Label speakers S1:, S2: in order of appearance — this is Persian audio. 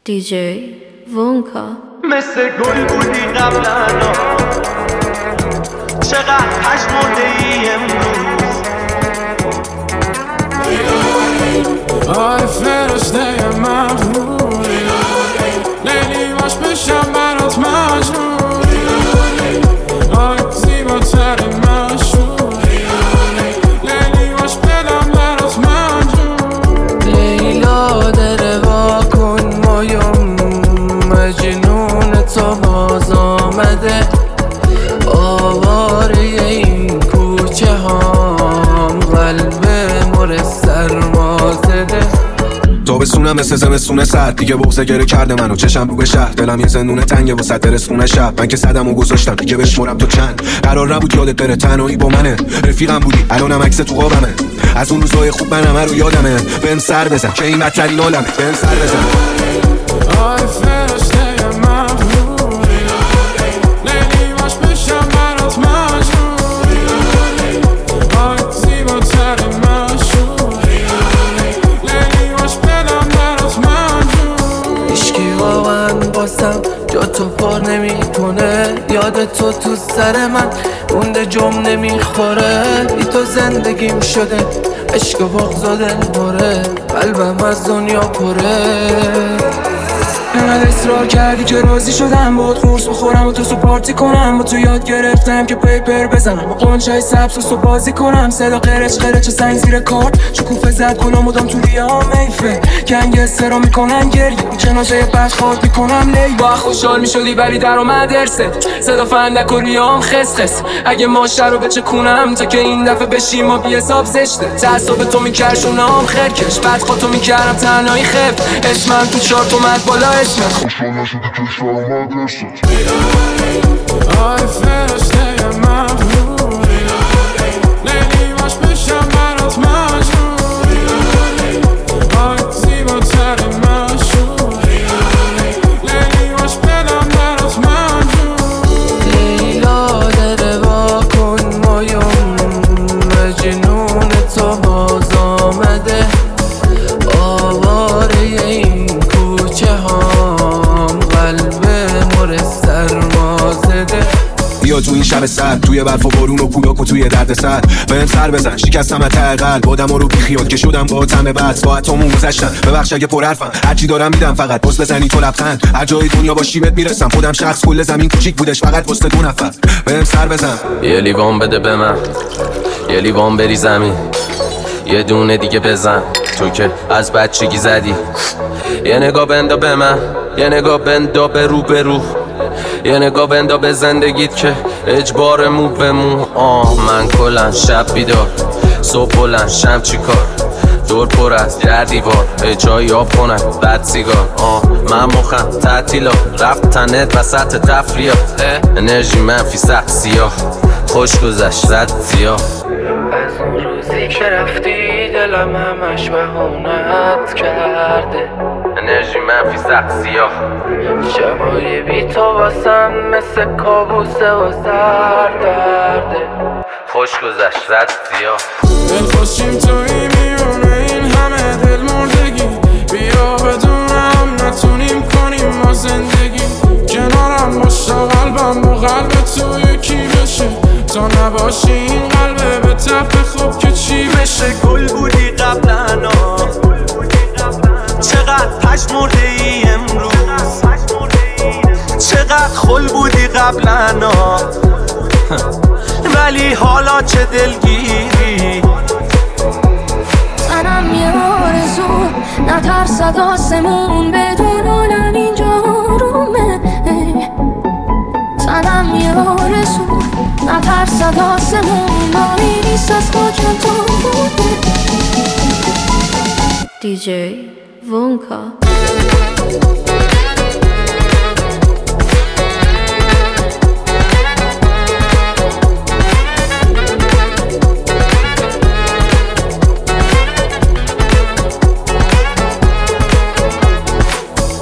S1: DJ Vonka
S2: مثل گل بودی قبلا، چقدر پژمرده ای امروز.
S3: آی فرشته مغرور، لیلی باش بشم برات مجنون. آی زیباترین مشهور، لیلی باش بدم برات مجنون. لیلا دره واکن مایم، مجنون تو باز آمده. آواره این کوچه هام، قلب مر سرما زده.
S4: تابستونم مثل زمستون سرد، دیگه بغضه گره کرده منو چشم رو به شهر. دلم یه زندونه تنگه واسه رسونه شب. من که صدم و گذاشتم دیگه بشمرم تو چند. قرار نبود یادت بره، تنهایی با منه. رفیقم بودی الانم عکس تو قابمه. از اون روزای خوب من همه رو یادمه. بهم سر بزن که این بدترین عالمه. بهم سر بزن.
S3: آی فرشته مغرور، لیلی باش بشم برات مجنون. آی زیباترین مشهور، لیلی باش بدم برات مجنون. هیچکی واقعا باسم جا تو پر نمیکنه. یاد تو سر من مونده، جم نمیخوره. بی تو زندگیم شده عشق و بغض و دل بره. قلبم از دنیا پره. انقدر اصرار کردی که راضی شدم باهات قرص بخورم و تو پارتی کنم. با تو یاد گرفتم که پیپر بزنم و قنچای سبز و بازی کنم. صدا قرچ قرچ سنگ زیر کارت، شکوفه زد کنم مدام تو ریام میفه. گنگستر رو میکنن گریه، جنازه بد خاک میکنم لی. با خوشحال میشدی ولی در اومد ارست. صدا فندک و ریام خس خس. اگه ماشه رو بچکونم تا که این دفعه بشیم و بی حساب زشته. تعصب تو میکرشونم خرکش، بعد خودتو میکردم تنهایی خف. اسمم تو چارت اومد بالا، اسمت خوشحال نشدی که شهر اومد رست. آی فرشته مغرور، لیلی باش بشم برات مجنون. آی زیباترین مشهور، لیلی باش بدم برات مجنون. لیلا دره واکن مایم، مجنون تو باز آمده. آواره این کوچه هام، قلب مر سرما زده.
S4: بیا تو این شب سرد، توی برف و بارون و کولاک و توی درد سر. بهم سر بزن شکستم ته قلب. آدم‌ها رو بیخیال که شدم با تم بس. با اتمون گذشتم ببخش اگه پر حرفم. هرچی دارم میدم فقط بس بزنی تو لبخند. هر جای دنیا باشی بهت میرسم. خودم شخص کل زمین کوچیک بودش فقط واسه دو نفر. بهم سر بزن.
S5: یه لیوان بده به من، یه لیوان بری زمین. یه دونه دیگه بزن تو که از بچگی زدی. یه نگاه بندا به من، یه نگاه بندا به رو. یه نگاه بندا به زندگیت که اجبار مو به مو. من کلن شب بیدار، صبح بلند شم چی کار. دور پر از در دیوار، جایی آب کنن بد سیگار. من مخم تعطیلات، رفتنت وسط تفریات. انرژی منفی سخت سیاه، خوش گذشت زد سیاه. از اون روزی که رفتی دلم همش بهونت کرده. انرژی منفی سخت سیاه، شبای بی تو واسم مثل کابوسه و سردرده. خوش گذشت زد سیاه.
S3: دل خوشیم توی میونه این همه دل مردگی. بیا بدونم نتونیم کنیم ما زندگی. کنارم باش تا قلبم با قلب تو یکی بشه. تا نباشی این قلبه به تپ خوب که چی بشه.
S2: گل بودی قبلا، چقدر پژمرده ای امروز. چقدر خل بودی قبلا، ولی حالا چه دلگیری.
S6: منم یه آرزو، نترسد آسمون بدون عالم اینجا رومه. منم یه آرزو، نترسد آسمون ماهی نیست از خاکم تو بوده.
S1: DJ Vonka